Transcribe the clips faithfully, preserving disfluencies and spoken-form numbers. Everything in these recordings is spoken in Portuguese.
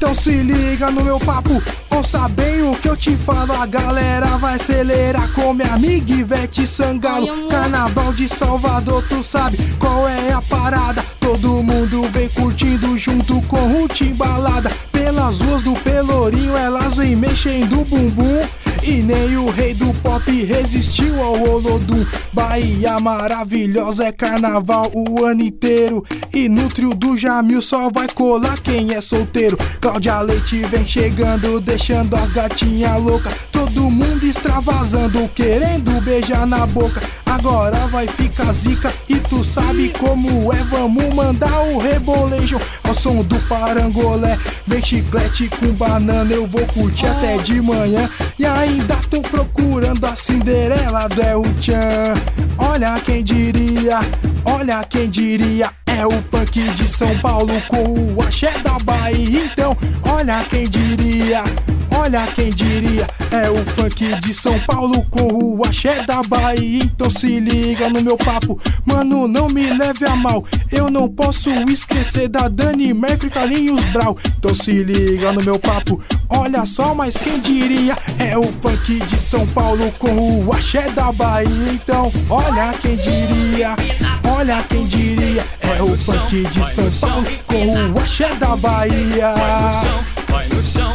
Então se liga no meu papo, ouça bem o que eu te falo. A galera vai acelerar com minha amiga Ivete Sangalo. Carnaval de Salvador, tu sabe qual é a parada. Todo mundo vem curtindo junto com o Timbalada. Pelas ruas do Pelourinho elas vêm mexendo o bumbum. E nem o rei do pop resistiu ao Olodum. Bahia maravilhosa, é carnaval o ano inteiro. E no trio do Jamil só vai colar quem é solteiro. Cláudia Leite vem chegando, deixando as gatinhas loucas. Todo mundo extravasando, querendo beijar na boca. Agora vai ficar zica e tu sabe como é. Vamos mandar o Rebolation ao som do parangolé. Vem chiclete com banana, eu vou curtir até de manhã. E ainda tô procurando a Cinderela do El Chan. Olha quem diria, olha quem diria. É o funk de São Paulo com o axé da Bahia. Então, olha quem diria, olha quem diria. É o funk de São Paulo com o axé da Bahia. Então se liga no meu papo, mano, não me leve a mal. Eu não posso esquecer da Dani Mercury e Carlinhos Brau. Então se liga no meu papo, olha só, mas quem diria. É o funk de São Paulo com o axé da Bahia. Então olha quem diria, olha quem diria. É o funk de São Paulo com o axé da Bahia. Vai no chão.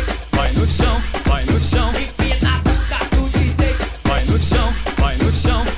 Vai no chão, vai no chão,